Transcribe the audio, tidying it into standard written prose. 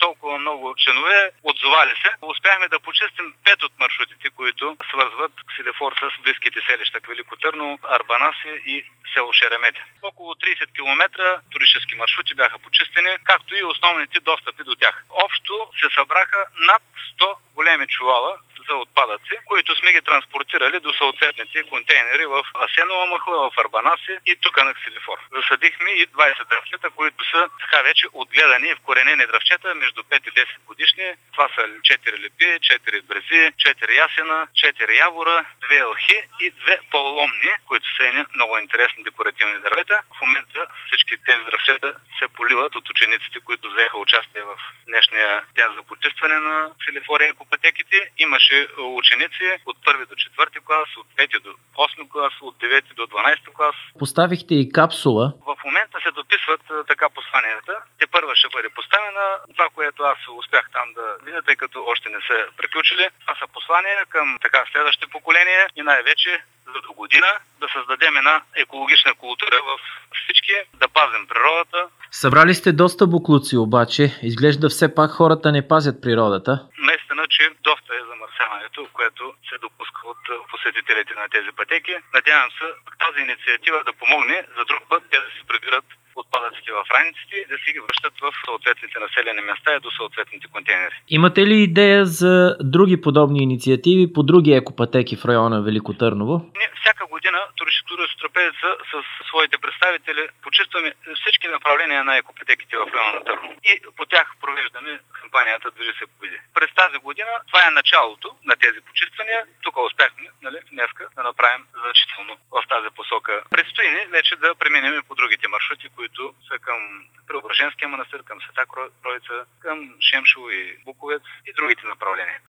толкова много членове, отзовали се. Успяхме да почистим 5 от маршрутите, които свързват Ксилефор с близките селища Велико Търново, Арбанаси и село Шереметя. Около 30 км туристически маршрути бяха почистени, както и основните достъпи до тях. Общо се събраха над 100 големи чувала за отпадъци, които сме ги транспортирали до съответните контейнери в Асенова махла, в Арбанаси и тук на Ксилефор. Засадихме и 20 дръвчета, които са така вече отгледани и вкоренени дръвчета между 5 и 10 годишни. Това са 4 липи, 4 брези, 4 ясена, 4 явора, 2 елхи и 2 пололомни, които са едни много интересни декоративни дървета. В момента всички тези дръвчета се поливат от учениците, които взеха участие в днешния ден за почистване на Ксилефор и екопътеките. Имаше ученици от 1 до 4 клас, от 5 до 8 клас, от 9 до 12 клас. Поставихте и капсула. В момента се дописват така посланията. Те първа ще бъде поставена. Това, което аз успях там да видя, тъй като още не са приключили, това са послания към следващите поколения и най-вече за до година да създадем една екологична култура в всички, да пазим природата. Събрали сте доста боклуци обаче. Изглежда все пак хората не пазят природата. Наистина, че доста е замърсяването, което се допуска от посетителите на тези пътеки. Надявам се тази инициатива да помогне за друг път те да се прибират отпадъците в раниците и да си ги връщат в съответните населени места и до съответните контейнери. Имате ли идея за други подобни инициативи по други екопътеки в района Велико Търново? Всяка година туристическо трапезица с своите представители почистваме всички направления на екопътеките в района на Търново и по тях провеждаме кампанията "Движи се победи". През тази година това е началото на тези почиствания. Тук успяхме днеска да направим значително в тази посока. Предстои ни вече да преминем по другите маршрути, които са към Преображенския манастир, към Света Троица, към Шемшово и Буковец и другите направления.